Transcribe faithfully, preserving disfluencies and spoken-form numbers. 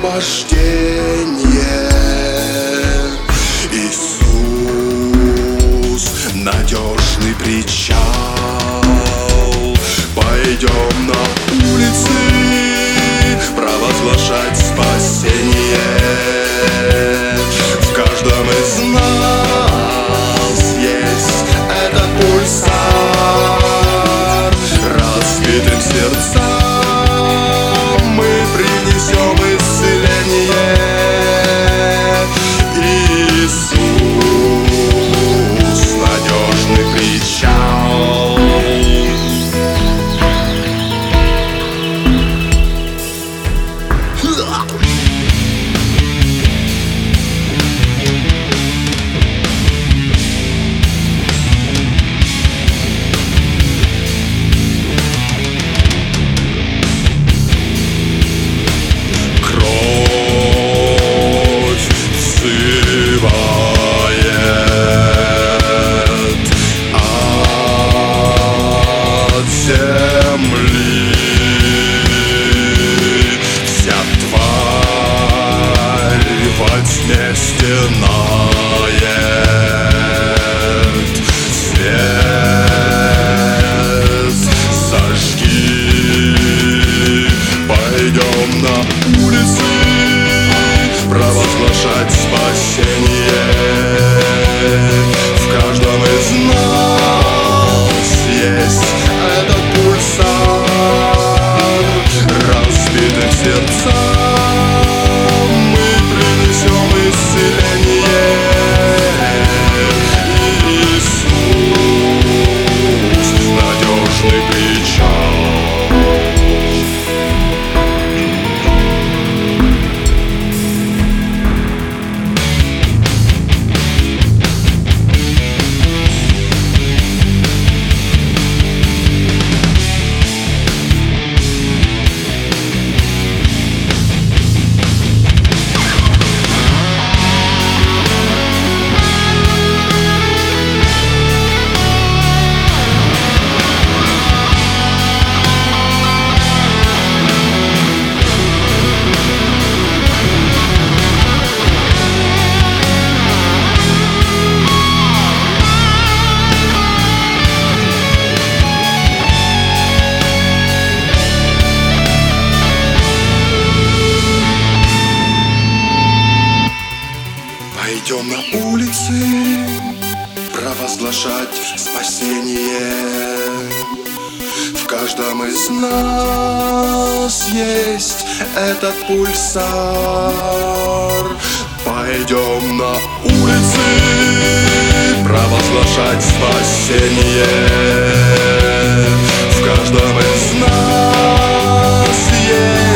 освобождение. Иисус, надежный причал. Пойдем на улицы провозглашать спасение. В каждом из нас есть этот пульсар. Разбитым сердцам мы принесем исцеление. Иисус, надежный причал. Земли вся тварь во тьме стенает. Свет зажги, пойдем на улицы провозглашать спасение. В каждом из нас есть этот пульсар. Разбитым сердцам мы принесем исцеление. Иисус, надежный причал. Пойдем на улицы провозглашать спасение. В каждом из нас есть этот пульсар. Пойдем на улицы провозглашать спасение. В каждом из нас есть